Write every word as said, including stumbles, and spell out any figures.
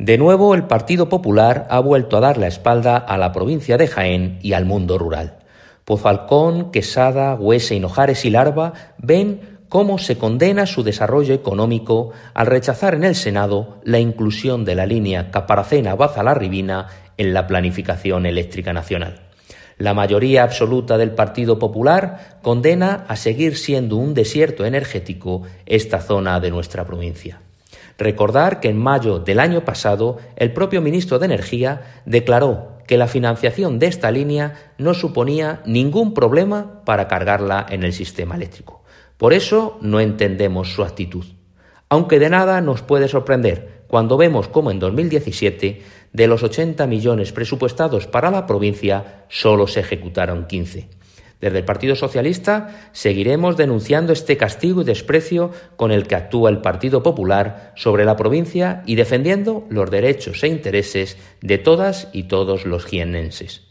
De nuevo, el Partido Popular ha vuelto a dar la espalda a la provincia de Jaén y al mundo rural. Pozalcón, Quesada, Huesa, Hinojares y Larva ven cómo se condena su desarrollo económico al rechazar en el Senado la inclusión de la línea Caparacena-Baza-La en la planificación eléctrica nacional. La mayoría absoluta del Partido Popular condena a seguir siendo un desierto energético esta zona de nuestra provincia. Recordar que en mayo del año pasado el propio ministro de Energía declaró que la financiación de esta línea no suponía ningún problema para cargarla en el sistema eléctrico. Por eso no entendemos su actitud. Aunque de nada nos puede sorprender cuando vemos cómo en dos mil diecisiete, de los ochenta millones presupuestados para la provincia, solo se ejecutaron quince. Desde el Partido Socialista seguiremos denunciando este castigo y desprecio con el que actúa el Partido Popular sobre la provincia y defendiendo los derechos e intereses de todas y todos los jiennenses.